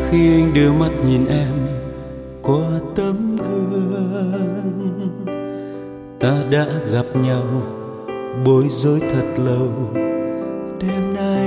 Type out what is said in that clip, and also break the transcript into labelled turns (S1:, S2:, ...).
S1: khi anh đưa mắt nhìn em qua tấm gương. Ta đã gặp nhau bối rối thật lâu, đêm